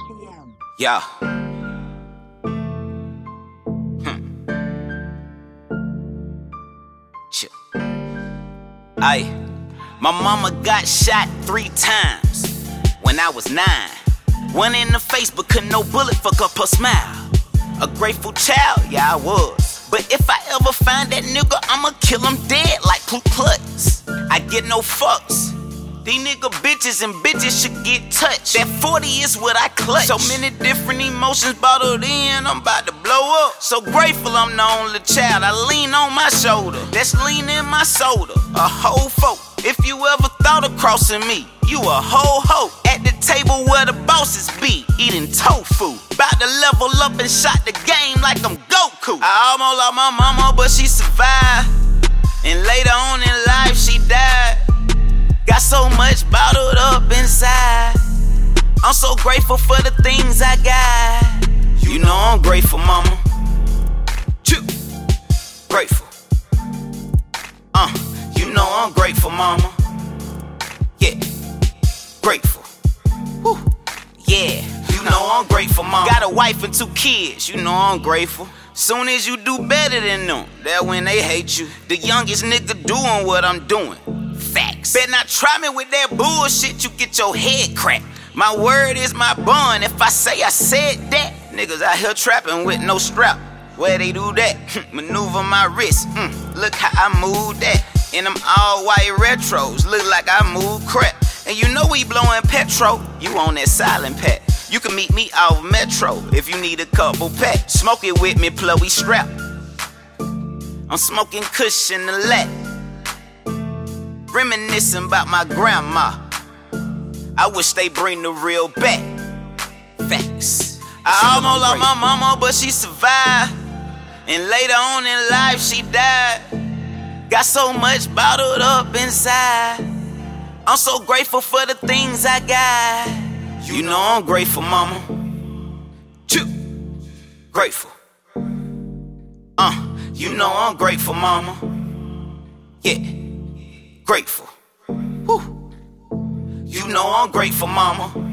PM. Yeah. Chill. Aye. My mama got shot 3 times when I was 9. One in the face, but couldn't no bullet fuck up her smile. A grateful child, yeah I was. But if I ever find that nigga, I'ma kill him dead like Ku Klux. I get no fucks. These nigga bitches and bitches should get touched. That 40 is what I clutch. So many different emotions bottled in, I'm about to blow up. So grateful I'm the only child, I lean on my shoulder. That's lean in my soda, a whole folk. If you ever thought of crossing me, you a whole hoe. At the table where the bosses be, eating tofu. About to level up and shot the game like I'm Goku. I almost lost my mama, but she survived. And later on in life, she died. Got so much bottled up inside. I'm so grateful for the things I got. You know I'm grateful, mama. Grateful. You know I'm grateful, mama. Yeah. Grateful. Woo. Yeah. You know I'm grateful, mama. Got a wife and 2 kids. You know I'm grateful. Soon as you do better than them, that when they hate you. The youngest nigga doing what I'm doing. Facts. Better not try me with that bullshit, you get your head cracked. My word is my bond. If I say I said that, niggas out here trapping with no strap. Where they do that? Maneuver my wrist. Look how I move that. In them all white retros, look like I move crap. And you know we blowing petrol, you on that silent pack. You can meet me off Metro if you need a couple packs. Smoke it with me, plug we strap. I'm smoking Kush in the lat. Reminiscing about my grandma. I wish they bring the real back. Facts. I almost lost my mama, but she survived. And later on in life, she died. Got so much bottled up inside. I'm so grateful for the things I got. You know I'm grateful, mama. Grateful. You know I'm grateful, mama. Yeah. Grateful. Woo. You know I'm grateful, mama.